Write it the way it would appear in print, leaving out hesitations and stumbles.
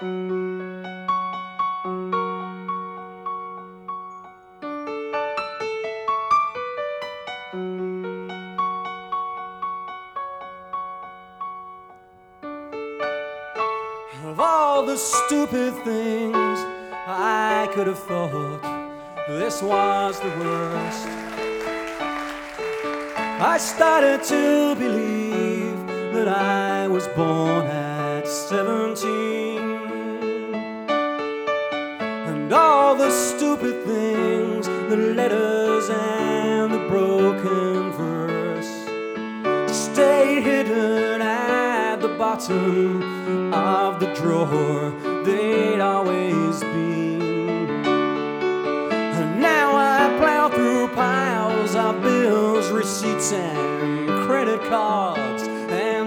Of all the stupid things I could have thought, this was the worst. I started to believe that I was born at 17, and all the stupid things, the letters and the broken verse, stayed hidden at the bottom of the drawer they'd always been. And now I plow through piles of bills, receipts and credit cards,